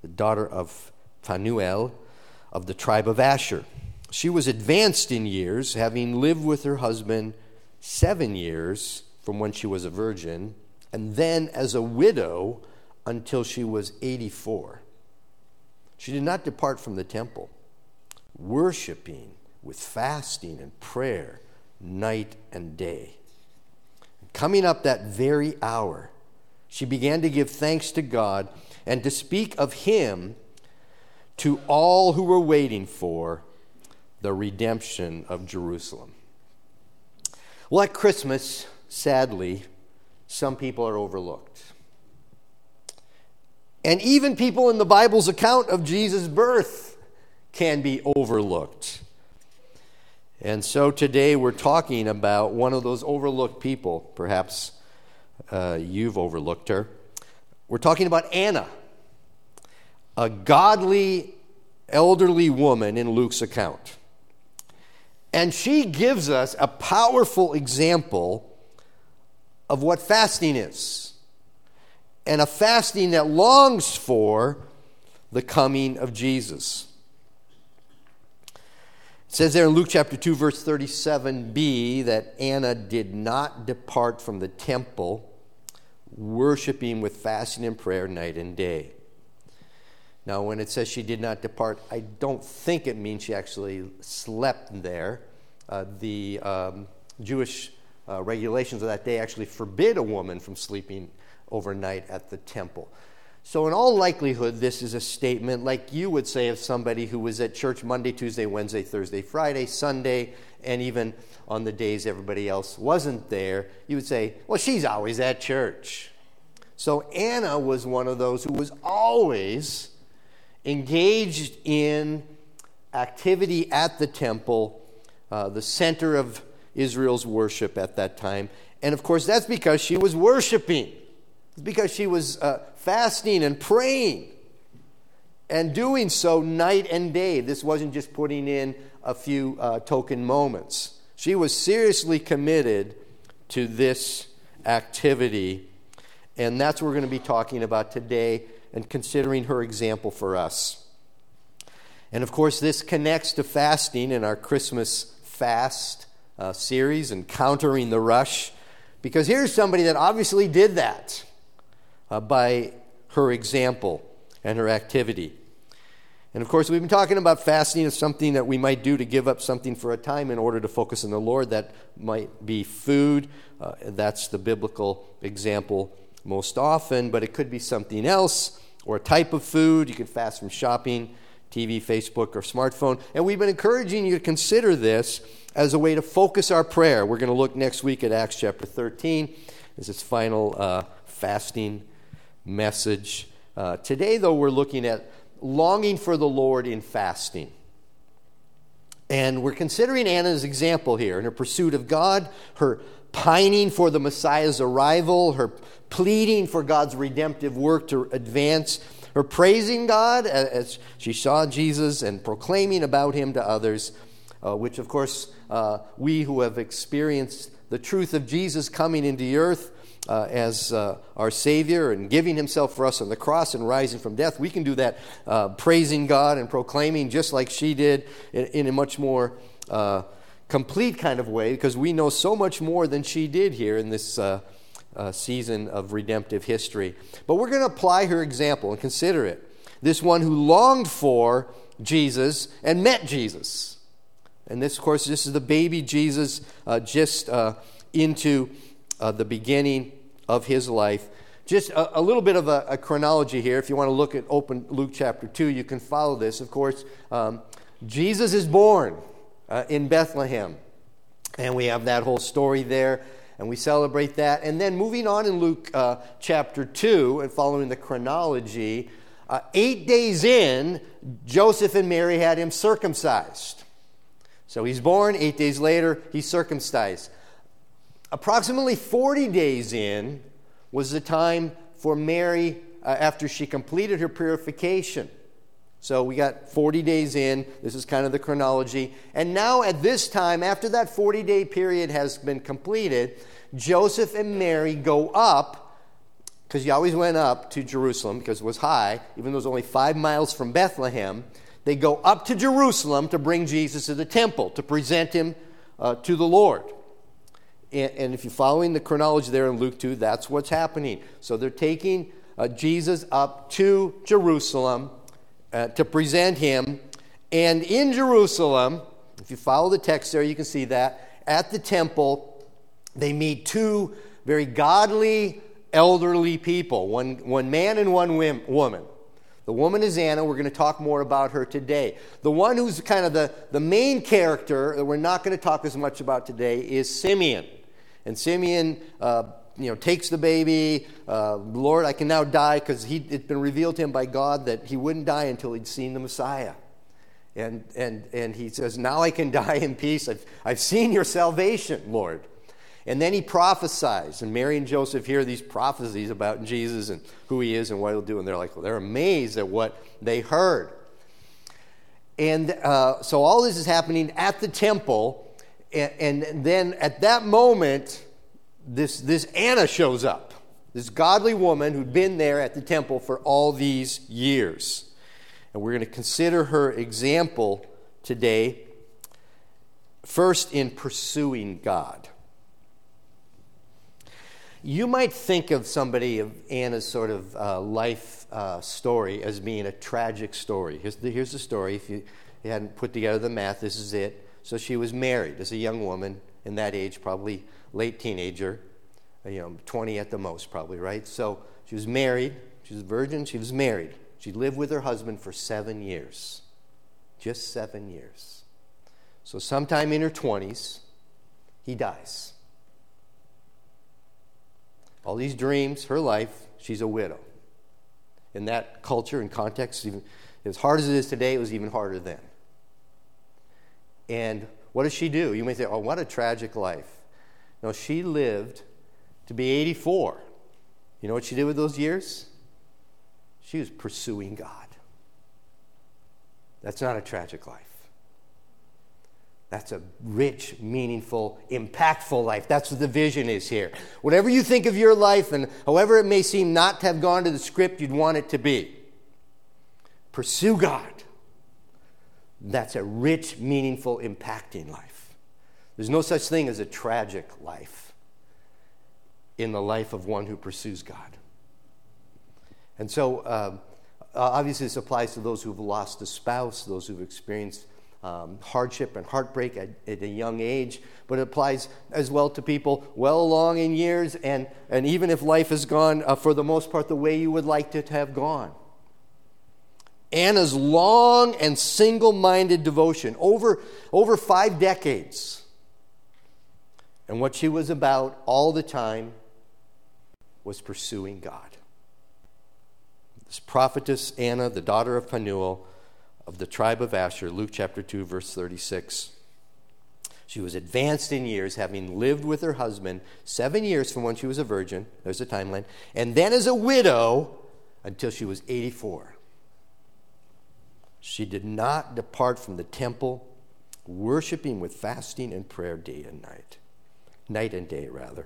the daughter of Phanuel of the tribe of Asher. She was advanced in years, having lived with her husband 7 years from when she was a virgin, and then as a widow until she was 84. She did not depart from the temple, worshiping with fasting and prayer night and day. Coming up that very hour, she began to give thanks to God and to speak of him to all who were waiting for the redemption of Jerusalem. Well, at Christmas, sadly, some people are overlooked. And even people in the Bible's account of Jesus' birth can be overlooked. And so today we're talking about one of those overlooked people. Perhaps you've overlooked her. We're talking about Anna, a godly, elderly woman in Luke's account. And she gives us a powerful example of what fasting is, and a fasting that longs for the coming of Jesus. It says there in Luke chapter 2, verse 37b, that Anna did not depart from the temple, worshiping with fasting and prayer night and day. Now, when it says she did not depart, I don't think it means she actually slept there. The Jewish regulations of that day actually forbid a woman from sleeping overnight at the temple. So in all likelihood, this is a statement like you would say of somebody who was at church Monday, Tuesday, Wednesday, Thursday, Friday, Sunday, and even on the days everybody else wasn't there. You would say, well, she's always at church. So Anna was one of those who was always engaged in activity at the temple, the center of Israel's worship at that time. And of course, that's because she was worshiping. It's because she was fasting and praying and doing so night and day. This wasn't just putting in a few token moments. She was seriously committed to this activity, and that's what we're going to be talking about today and considering her example for us. And of course, this connects to fasting in our Christmas fast series, Encountering the Rush, because here's somebody that obviously did that by her example and her activity. And of course, we've been talking about fasting as something that we might do to give up something for a time in order to focus on the Lord. That might be food. That's the biblical example most often, but it could be something else or a type of food. You could fast from shopping, TV, Facebook, or smartphone. And we've been encouraging you to consider this as a way to focus our prayer. We're going to look next week at Acts chapter 13 as its final fasting message. Today, though, we're looking at longing for the Lord in fasting. And we're considering Anna's example here in her pursuit of God, her pining for the Messiah's arrival, her pleading for God's redemptive work to advance, her praising God as she saw Jesus and proclaiming about him to others, which, of course, we who have experienced the truth of Jesus coming into the earth as our Savior and giving himself for us on the cross and rising from death, we can do that praising God and proclaiming just like she did in a much more complete kind of way, because we know so much more than she did here in this season of redemptive history. But we're going to apply her example and consider it. This one who longed for Jesus and met Jesus. And this, of course, this is the baby Jesus just into the beginning of his life. Just a little bit of a chronology here. If you want to look at open Luke chapter 2, you can follow this. Of course, Jesus is born in Bethlehem. And we have that whole story there, and we celebrate that. And then moving on in Luke chapter 2, and following the chronology, 8 days in, Joseph and Mary had him circumcised. So he's born, 8 days later, he's circumcised. Approximately 40 days in was the time for Mary after she completed her purification. So we got 40 days in. This is kind of the chronology. And now at this time, after that 40-day period has been completed, Joseph and Mary go up because you always went up to Jerusalem because it was high, even though it was only 5 miles from Bethlehem. They go up to Jerusalem to bring Jesus to the temple, to present him to the Lord. And if you're following the chronology there in Luke 2, that's what's happening. So they're taking Jesus up to Jerusalem to present him. And in Jerusalem, if you follow the text there, you can see that at the temple, they meet two very godly, elderly people, one man and one woman. The woman is Anna. We're going to talk more about her today. The one who's kind of the main character that we're not going to talk as much about today is Simeon. And Simeon, takes the baby. Lord, I can now die because it's been revealed to him by God that he wouldn't die until he'd seen the Messiah. And he says, now I can die in peace. I've seen your salvation, Lord. And then he prophesies, and Mary and Joseph hear these prophecies about Jesus and who he is and what he'll do, and they're amazed at what they heard. And so all this is happening at the temple, and then at that moment, this Anna shows up, this godly woman who'd been there at the temple for all these years. And we're going to consider her example today, first in pursuing God. You might think of somebody of Anna's sort of life story as being a tragic story. Here's the story. If you hadn't put together the math, this is it. So she was married as a young woman in that age, probably late teenager, 20 at the most probably, right? So she was married. She was a virgin. She was married. She lived with her husband for 7 years. Just 7 years. So sometime in her 20s, he dies. All these dreams, her life, she's a widow. In that culture and context, even as hard as it is today, it was even harder then. And what does she do? You may say, oh, what a tragic life. No, she lived to be 84. You know what she did with those years? She was pursuing God. That's not a tragic life. That's a rich, meaningful, impactful life. That's what the vision is here. Whatever you think of your life, and however it may seem not to have gone to the script you'd want it to be, pursue God. That's a rich, meaningful, impacting life. There's no such thing as a tragic life in the life of one who pursues God. And so, obviously, this applies to those who've lost a spouse, those who've experienced hardship and heartbreak at a young age, but it applies as well to people well along in years, and even if life has gone, for the most part, the way you would like it to have gone. Anna's long and single-minded devotion, over 5 decades, and what she was about all the time was pursuing God. This prophetess Anna, the daughter of Phanuel, of the tribe of Asher, Luke chapter 2, verse 36. She was advanced in years, having lived with her husband 7 years from when she was a virgin. There's a timeline. And then as a widow until she was 84. She did not depart from the temple, worshiping with fasting and prayer day and night. Night and day, rather.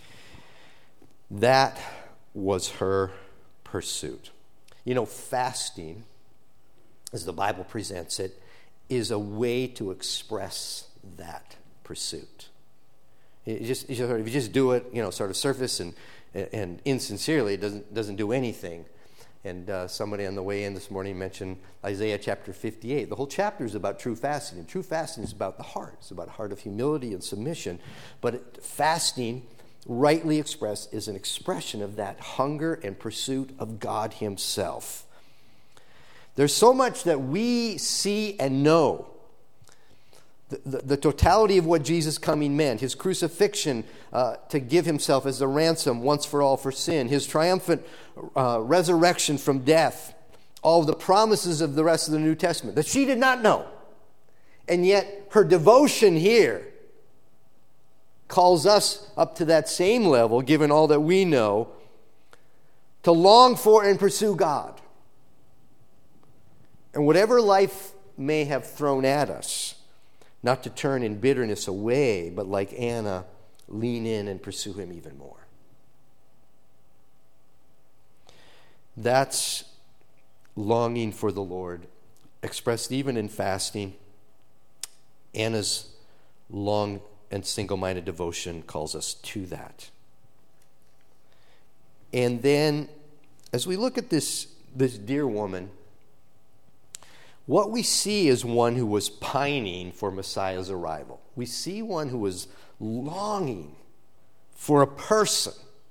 That was her pursuit. Fasting, as the Bible presents it, is a way to express that pursuit. If you just do it, sort of surface and insincerely, it doesn't do anything. And somebody on the way in this morning mentioned Isaiah chapter 58. The whole chapter is about true fasting, and true fasting is about the heart. It's about a heart of humility and submission. But fasting, rightly expressed, is an expression of that hunger and pursuit of God Himself. There's so much that we see and know. The totality of what Jesus' coming meant, His crucifixion to give Himself as a ransom once for all for sin, His triumphant resurrection from death, all of the promises of the rest of the New Testament that she did not know. And yet her devotion here calls us up to that same level, given all that we know, to long for and pursue God. And whatever life may have thrown at us, not to turn in bitterness away, but like Anna, lean in and pursue Him even more. That's longing for the Lord, expressed even in fasting. Anna's long and single-minded devotion calls us to that. And then, as we look at this dear woman, what we see is one who was pining for Messiah's arrival. We see one who was longing for a person.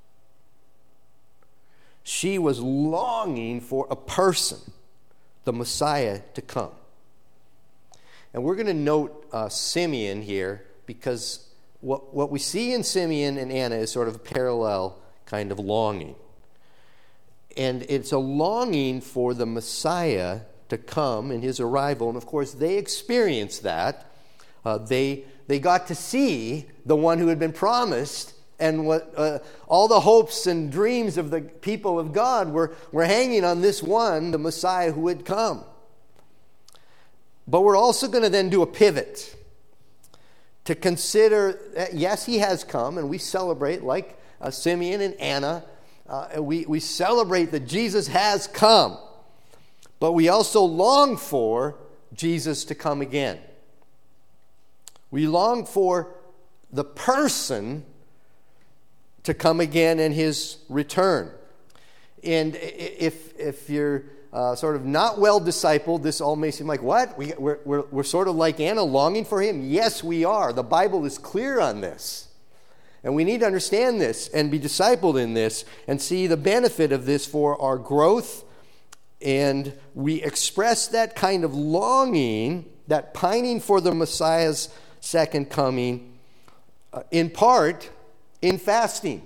She was longing for a person, the Messiah, to come. And we're going to note Simeon here, because what we see in Simeon and Anna is sort of a parallel kind of longing. And it's a longing for the Messiah to come and his arrival. And of course, they experienced that. They got to see the one who had been promised, and what all the hopes and dreams of the people of God were hanging on this one, the Messiah who had come. But we're also going to then do a pivot to consider that, yes, he has come, and we celebrate, like Simeon and Anna, we celebrate that Jesus has come. But we also long for Jesus to come again. We long for the person to come again in his return. And if you're sort of not well discipled, this all may seem like, what? We're sort of like Anna, longing for him? Yes, we are. The Bible is clear on this. And we need to understand this and be discipled in this and see the benefit of this for our growth. And we express that kind of longing, that pining for the Messiah's second coming, in part in fasting.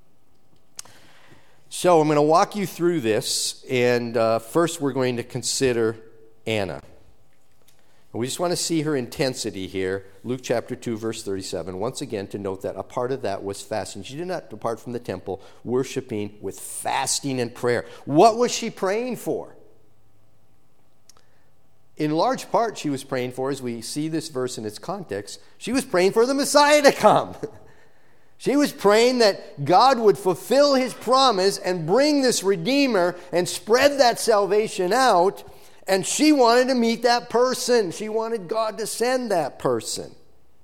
So I'm going to walk you through this, and first we're going to consider Anna. We just want to see her intensity here. Luke chapter 2, verse 37. Once again, to note that a part of that was fasting. She did not depart from the temple, worshiping with fasting and prayer. What was she praying for? In large part, she was praying for, as we see this verse in its context, she was praying for the Messiah to come. She was praying that God would fulfill his promise and bring this Redeemer and spread that salvation out. And she wanted to meet that person. She wanted God to send that person.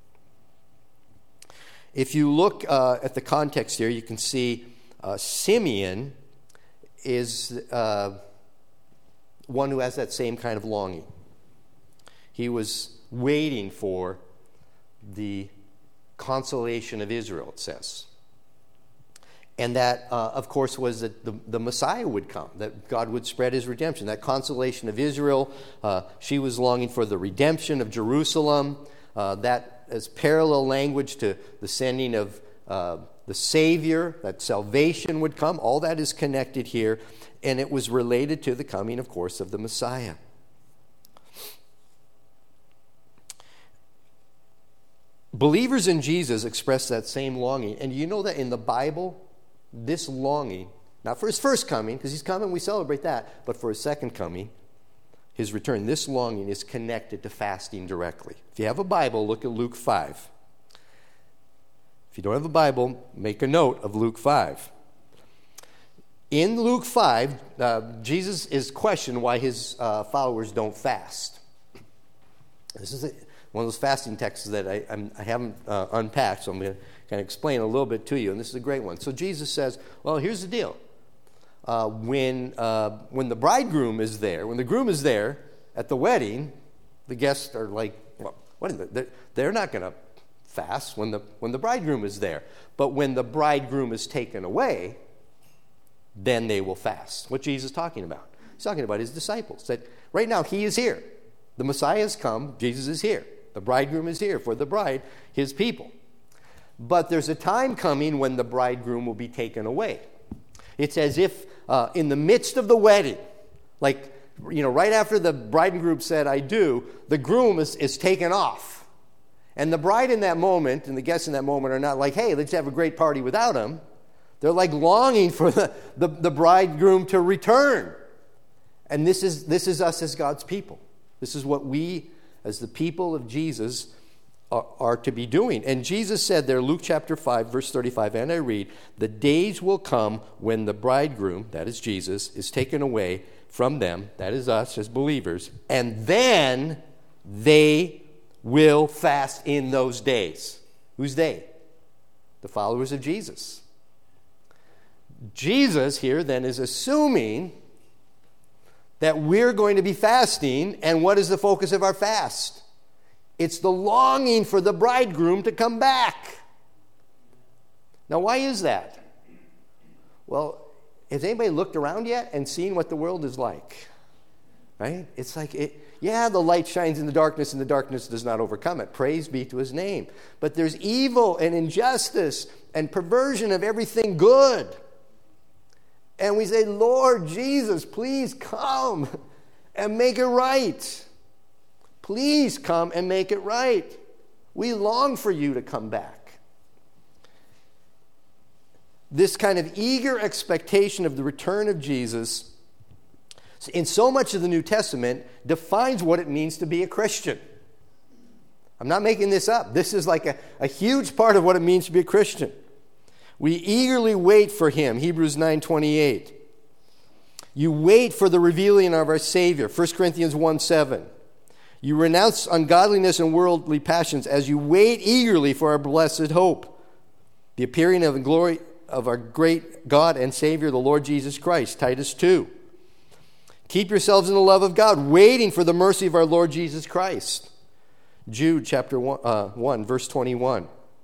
If you look at the context here, you can see Simeon is one who has that same kind of longing. He was waiting for the consolation of Israel, it says. And that, of course, was that the Messiah would come, that God would spread his redemption. That consolation of Israel, she was longing for the redemption of Jerusalem. That is parallel language to the sending of the Savior, that salvation would come. All that is connected here. And it was related to the coming, of course, of the Messiah. Believers in Jesus express that same longing. And you know that in the Bible, this longing, not for his first coming, because he's coming, we celebrate that, but for his second coming, his return, this longing is connected to fasting directly. If you have a Bible, look at Luke 5. If you don't have a Bible, make a note of Luke 5. In Luke 5, Jesus is questioned why his followers don't fast. This is one of those fasting texts that I haven't unpacked, so I'm going to kind of explain a little bit to you, and this is a great one. So Jesus says, well, here's the deal. When the bridegroom is there, when the groom is there at the wedding, the guests are like, well, what is it? They're not going to fast when the bridegroom is there. But when the bridegroom is taken away, then they will fast. What Jesus is talking about? He's talking about his disciples. That right now he is here. The Messiah has come. Jesus is here. The bridegroom is here for the bride, his people. But there's a time coming when the bridegroom will be taken away. It's as if in the midst of the wedding, like, right after the bridegroom said, I do, the groom is taken off. And the bride in that moment, and the guests in that moment are not like, hey, let's have a great party without him. They're like longing for the bridegroom to return. And this is us as God's people. This is what we, as the people of Jesus, are to be doing. And Jesus said there, Luke chapter 5, verse 35, and I read, the days will come when the bridegroom, that is Jesus, is taken away from them, that is us as believers, and then they will fast in those days. Who's they? The followers of Jesus. Jesus here then is assuming that we're going to be fasting, and what is the focus of our fast? It's the longing for the bridegroom to come back. Now, why is that? Well, has anybody looked around yet and seen what the world is like? Right? It's like, the light shines in the darkness, and the darkness does not overcome it. Praise be to his name. But there's evil and injustice and perversion of everything good. And we say, Lord Jesus, please come and make it right. Please come and make it right. We long for you to come back. This kind of eager expectation of the return of Jesus, in so much of the New Testament, defines what it means to be a Christian. I'm not making this up. This is like a huge part of what it means to be a Christian. We eagerly wait for him, Hebrews 9:28. You wait for the revealing of our Savior, 1 Corinthians 1:7. You renounce ungodliness and worldly passions as you wait eagerly for our blessed hope, the appearing of the glory of our great God and Savior, the Lord Jesus Christ, Titus 2. Keep yourselves in the love of God, waiting for the mercy of our Lord Jesus Christ. Jude chapter 1, verse 21.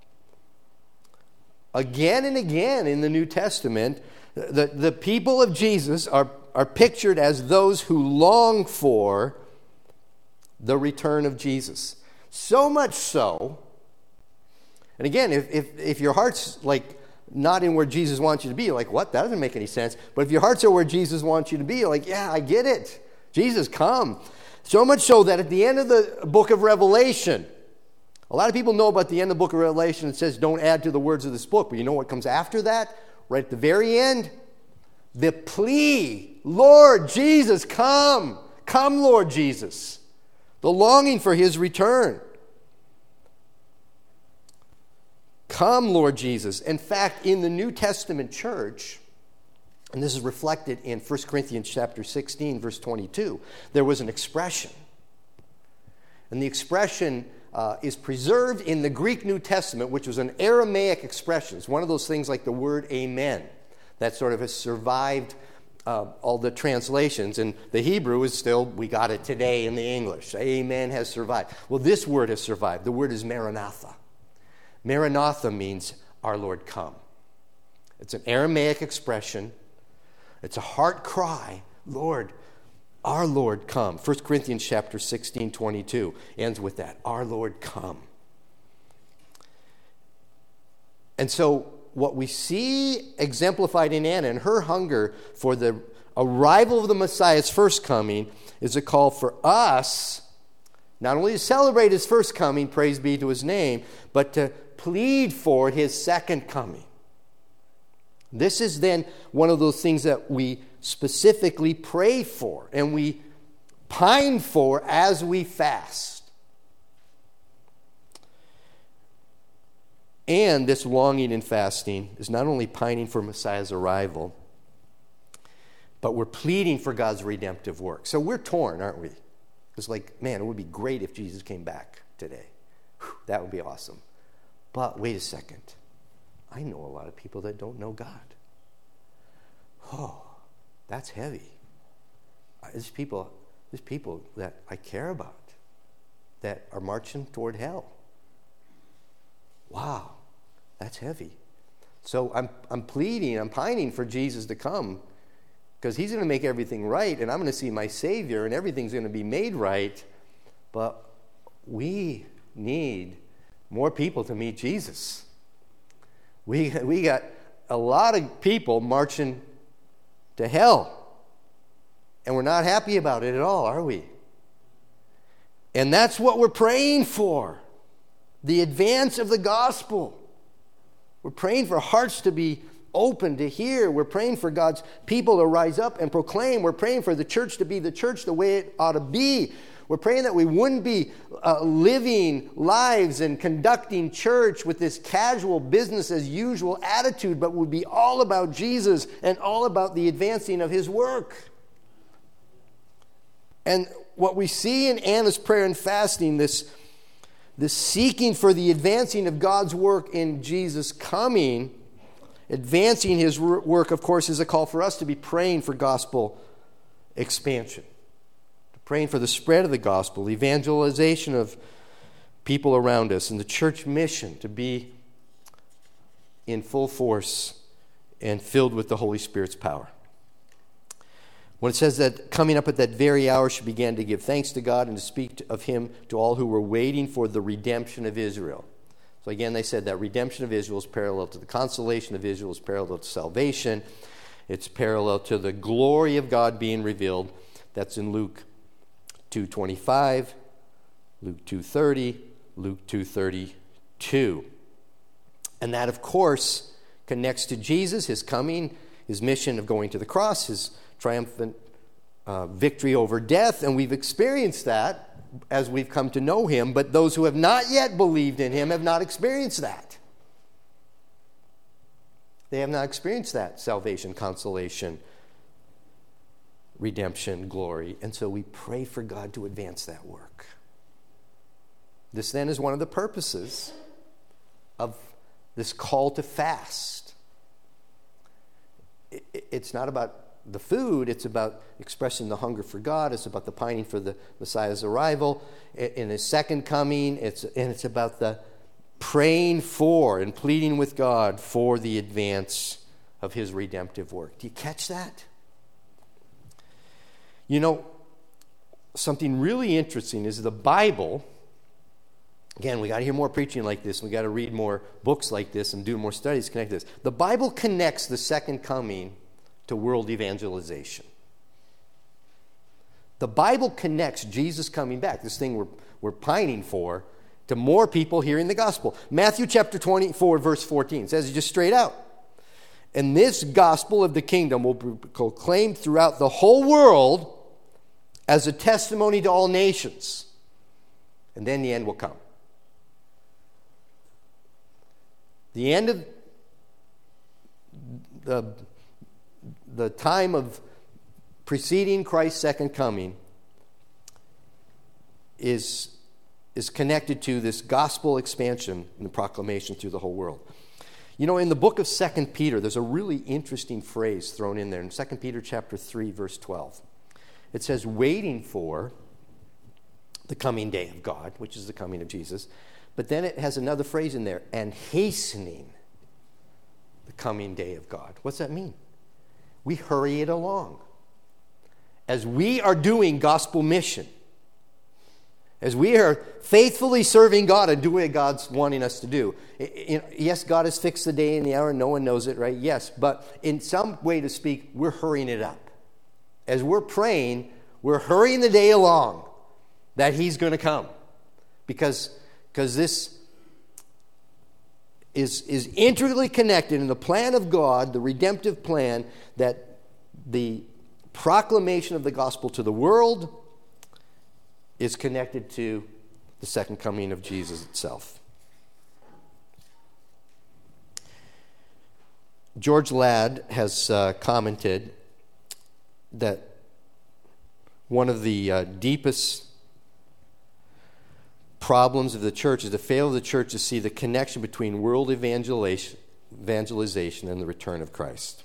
Again and again in the New Testament, the people of Jesus are pictured as those who long for the return of Jesus. So much so, and again, if your heart's like not in where Jesus wants you to be, you're like, what? That doesn't make any sense. But if your hearts are where Jesus wants you to be, you're like, yeah, I get it. Jesus, come. So much so that at the end of the book of Revelation, a lot of people know about the end of the book of Revelation. It says, don't add to the words of this book. But you know what comes after that? Right at the very end? The plea, Lord Jesus, come. Come, Lord Jesus. The longing for his return. Come, Lord Jesus. In fact, in the New Testament church, and this is reflected in 1 Corinthians chapter 16, verse 22, there was an expression. And the expression is preserved in the Greek New Testament, which was an Aramaic expression. It's one of those things like the word amen that sort of has survived all the translations. And the Hebrew is still, we got it today in the English. Amen has survived. Well, this word has survived. The word is Maranatha. Maranatha means, our Lord, come. It's an Aramaic expression. It's a heart cry, Lord, our Lord, come. 1 Corinthians chapter 16, 22 ends with that, our Lord, come. And so what we see exemplified in Anna and her hunger for the arrival of the Messiah's first coming is a call for us not only to celebrate his first coming, praise be to his name, but to plead for his second coming. This is then one of those things that we specifically pray for and we pine for as we fast. And this longing and fasting is not only pining for Messiah's arrival, but we're pleading for God's redemptive work. So we're torn, aren't we? It's like, man, it would be great if Jesus came back today. Whew, that would be awesome. But wait a second. I know a lot of people that don't know God. Oh, that's heavy. There's people that I care about that are marching toward hell. Wow, that's heavy. So I'm pleading, I'm pining for Jesus to come because he's going to make everything right and I'm going to see my Savior and everything's going to be made right. But we need more people to meet Jesus. We got a lot of people marching to hell. And we're not happy about it at all, are we? And that's what we're praying for. The advance of the gospel. We're praying for hearts to be open to hear. We're praying for God's people to rise up and proclaim. We're praying for the church to be the church the way it ought to be. We're praying that we wouldn't be living lives and conducting church with this casual business as usual attitude, but would be all about Jesus and all about the advancing of his work. And what we see in Anna's prayer and fasting, this seeking for the advancing of God's work in Jesus' coming, advancing his work, of course, is a call for us to be praying for gospel expansion, praying for the spread of the gospel, evangelization of people around us, and the church mission to be in full force and filled with the Holy Spirit's power. When it says that coming up at that very hour she began to give thanks to God and to speak of him to all who were waiting for the redemption of Israel. So again, they said that redemption of Israel is parallel to the consolation of Israel, is parallel to salvation. It's parallel to the glory of God being revealed. That's in Luke 2:25, Luke 2:30, Luke 2:32. And that, of course, connects to Jesus, his coming, his mission of going to the cross, his triumphant victory over death. And we've experienced that as we've come to know him, but those who have not yet believed in him have not experienced that. They have not experienced that salvation, consolation, redemption, glory. And so we pray for God to advance that work. This then is one of the purposes of this call to fast. It's not about the food, it's about expressing the hunger for God. It's about the pining for the Messiah's arrival in his second coming. It's about the praying for and pleading with God for the advance of his redemptive work. Do you catch that? You know, something really interesting is the Bible. Again, we got to hear more preaching like this. We got to read more books like this and do more studies to connect this. The Bible connects the second coming to world evangelization. The Bible connects Jesus coming back, this thing we're pining for, to more people hearing the gospel. Matthew chapter 24, verse 14 says it just straight out. And this gospel of the kingdom will be proclaimed throughout the whole world as a testimony to all nations. And then the end will come. The end of the time of preceding Christ's second coming is connected to this gospel expansion and the proclamation through the whole world. You know, in the book of 2 Peter, there's a really interesting phrase thrown in there. In 2 Peter chapter 3, verse 12. It says, waiting for the coming day of God, which is the coming of Jesus. But then it has another phrase in there, and hastening the coming day of God. What's that mean? We hurry it along. As we are doing gospel mission, as we are faithfully serving God and doing what God's wanting us to do. Yes, God has fixed the day and the hour, no one knows it, right? Yes, but in some way to speak, we're hurrying it up. As we're praying, we're hurrying the day along that he's going to come. Because this is intricately connected in the plan of God, the redemptive plan, that the proclamation of the gospel to the world is connected to the second coming of Jesus itself. George Ladd has commented that one of the deepest problems of the church is the failure of the church to see the connection between world evangelization and the return of Christ.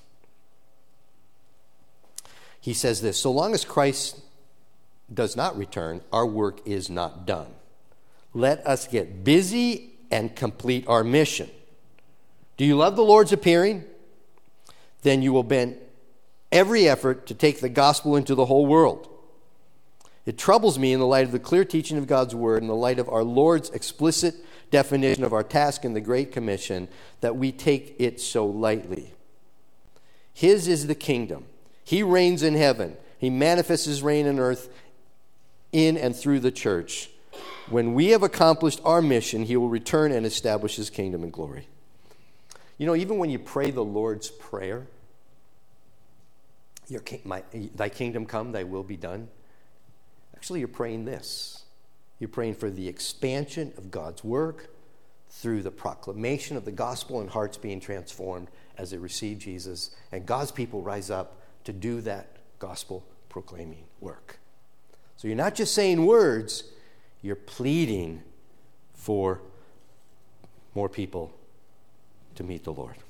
He says this, so long as Christ does not return, our work is not done. Let us get busy and complete our mission. Do you love the Lord's appearing? Then you will bend every effort to take the gospel into the whole world. It troubles me in the light of the clear teaching of God's word, in the light of our Lord's explicit definition of our task in the Great Commission, that we take it so lightly. His is the kingdom. He reigns in heaven. He manifests his reign on earth in and through the church. When we have accomplished our mission, he will return and establish his kingdom in glory. You know, even when you pray the Lord's Prayer, thy kingdom come, thy will be done. Actually, you're praying this. You're praying for the expansion of God's work through the proclamation of the gospel and hearts being transformed as they receive Jesus, and God's people rise up to do that gospel proclaiming work. So you're not just saying words, you're pleading for more people to meet the Lord.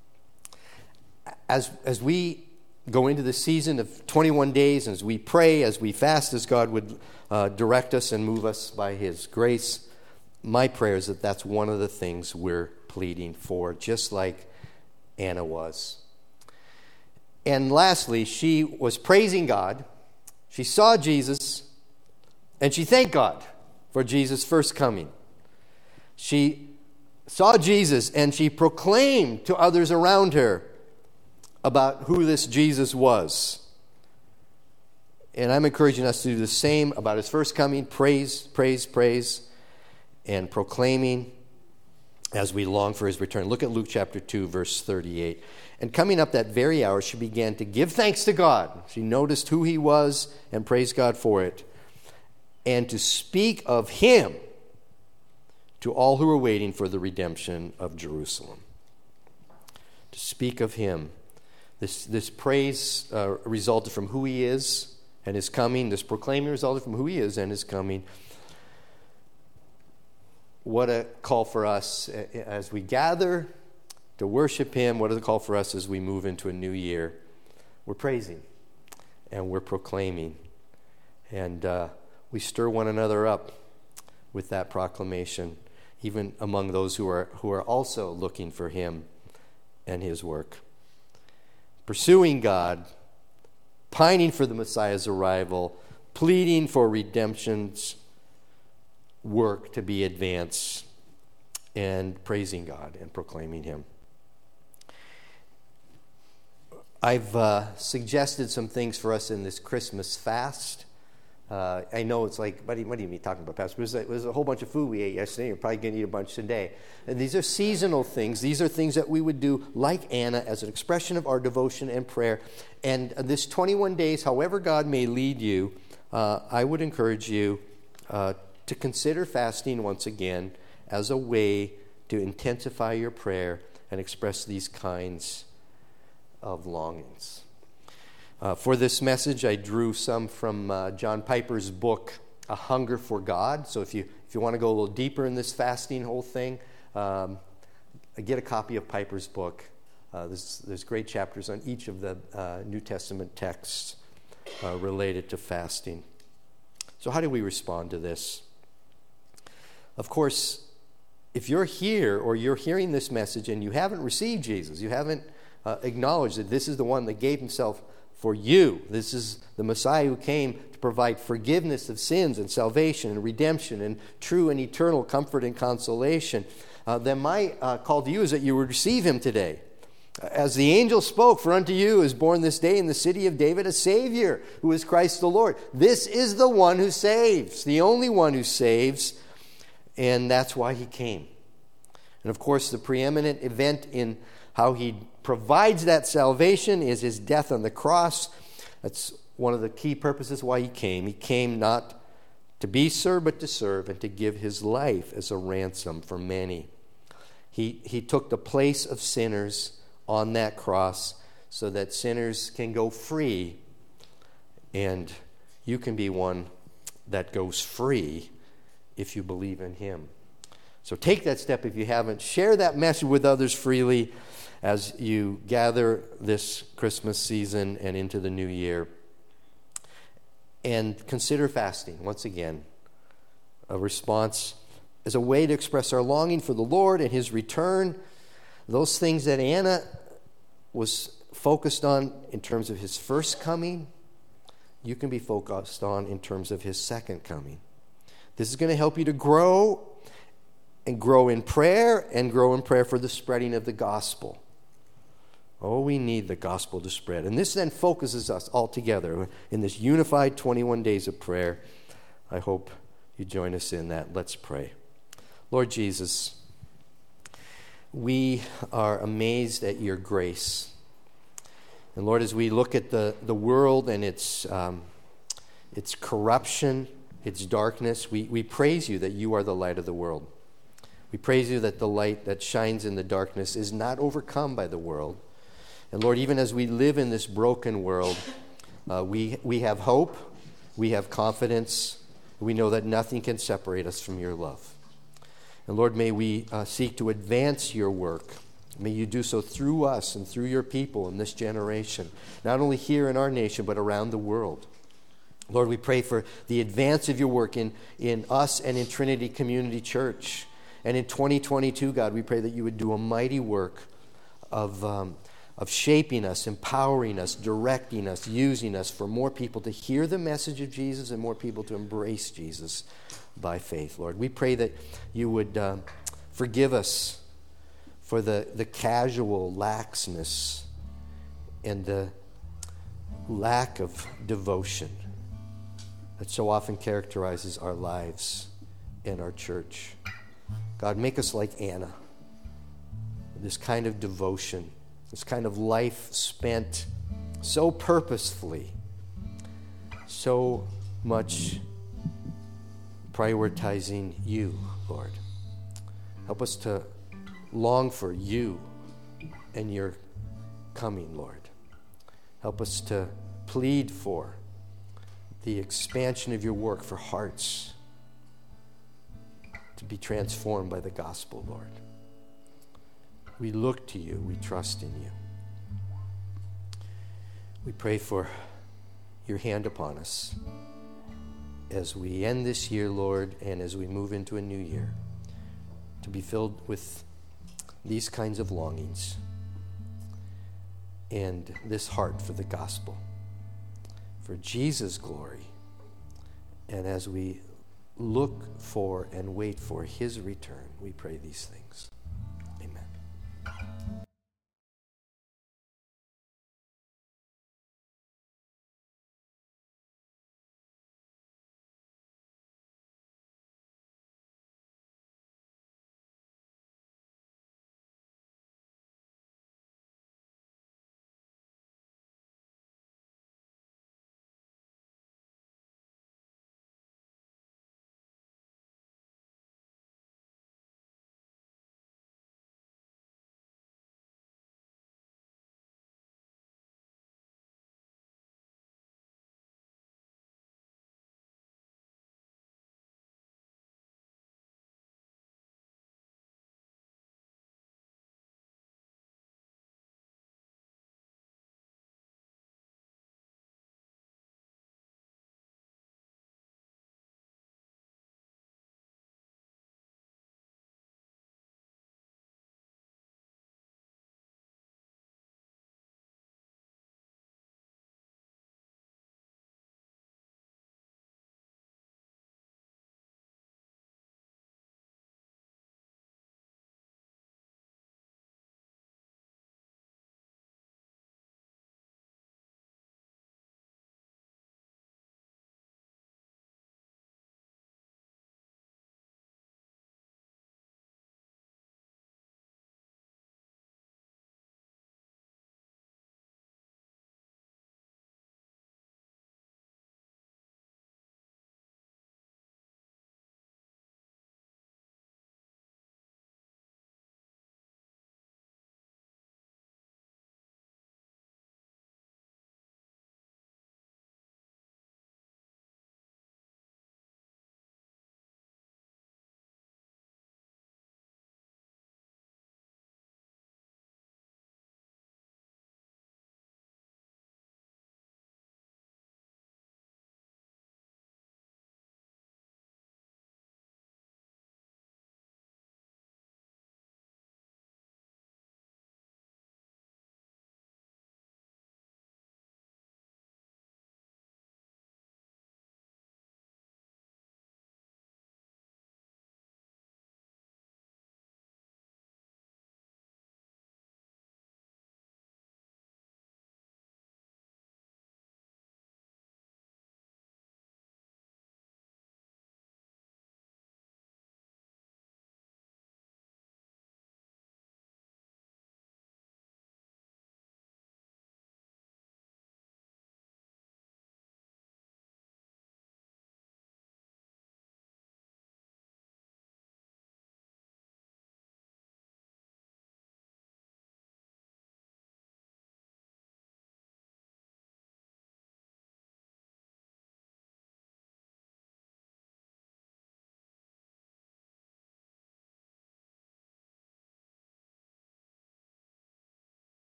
As we go into the season of 21 days, as we pray, as we fast, as God would direct us and move us by His grace, my prayer is that that's one of the things we're pleading for, just like Anna was. And lastly, she was praising God. She saw Jesus, and she thanked God for Jesus' first coming. She saw Jesus, and she proclaimed to others around her about who this Jesus was. And I'm encouraging us to do the same about His first coming. Praise, praise, praise, and proclaiming as we long for His return. Look at Luke chapter 2, verse 38. And coming up that very hour, she began to give thanks to God. She noticed who He was and praised God for it. And to speak of Him to all who were waiting for the redemption of Jerusalem. To speak of Him. This praise resulted from who He is and His coming. This proclaiming resulted from who He is and His coming. What a call for us as we gather to worship Him. What a call for us as we move into a new year. We're praising and we're proclaiming. And we stir one another up with that proclamation, even among those who are also looking for Him and His work. Pursuing God, pining for the Messiah's arrival, pleading for redemption's work to be advanced, and praising God and proclaiming Him. I've suggested some things for us in this Christmas fast. I know it's like, what do you mean talking about, Pastor? It was a whole bunch of food we ate yesterday. You're probably going to eat a bunch today. And these are seasonal things. These are things that we would do like Anna as an expression of our devotion and prayer. And this 21 days, however God may lead you, I would encourage you to consider fasting once again as a way to intensify your prayer and express these kinds of longings. For this message, I drew some from John Piper's book, A Hunger for God. So if you want to go a little deeper in this fasting whole thing, get a copy of Piper's book. There's great chapters on each of the New Testament texts related to fasting. So how do we respond to this? Of course, if you're here or you're hearing this message and you haven't received Jesus, you haven't acknowledged that this is the one that gave Himself for you. This is the Messiah who came to provide forgiveness of sins and salvation and redemption and true and eternal comfort and consolation. Then my call to you is that you would receive Him today. As the angel spoke, for unto you is born this day in the city of David a Savior, who is Christ the Lord. This is the one who saves, the only one who saves, and that's why He came. And of course, the preeminent event in how He provides that salvation is His death on the cross. That's one of the key purposes why He came. He came not to be served, but to serve and to give His life as a ransom for many. He took the place of sinners on that cross so that sinners can go free, and you can be one that goes free if you believe in Him. So take that step if you haven't. Share that message with others freely as you gather this Christmas season and into the new year. And consider fasting, once again, a response as a way to express our longing for the Lord and His return. Those things that Anna was focused on in terms of His first coming, you can be focused on in terms of His second coming. This is going to help you to grow and grow in prayer for the spreading of the gospel. Oh, we need the gospel to spread. And this then focuses us all together in this unified 21 days of prayer. I hope you join us in that. Let's pray. Lord Jesus, we are amazed at Your grace. And Lord, as we look at the world and its its corruption, its darkness. We praise you that you are the light of the world. We praise you that the light that shines in the darkness is not overcome by the world. And Lord, even as we live in this broken world, we have hope, we have confidence, we know that nothing can separate us from your love. And Lord, may we seek to advance your work. May you do so through us and through your people in this generation, not only here in our nation, but around the world. Lord, we pray for the advance of your work in us and in Trinity Community Church. And in 2022, God, we pray that you would do a mighty work of shaping us, empowering us, directing us, using us for more people to hear the message of Jesus and more people to embrace Jesus by faith, Lord. We pray that you would forgive us for the casual laxness and the lack of devotion that so often characterizes our lives and our church. God, make us like Anna. This kind of devotion, this kind of life spent so purposefully, so much prioritizing you, Lord. Help us to long for you and your coming, Lord. Help us to plead for the expansion of your work for hearts to be transformed by the gospel, Lord. We look to you. We trust in you. We pray for your hand upon us as we end this year, Lord, and as we move into a new year, to be filled with these kinds of longings and this heart for the gospel, for Jesus' glory, and as we look for and wait for his return, we pray these things.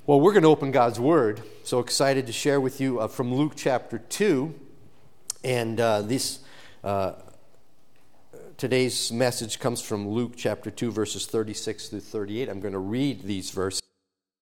Well, we're going to open God's Word. So excited to share with you from Luke chapter 2. And today's message comes from Luke chapter 2, verses 36 through 38. I'm going to read these verses.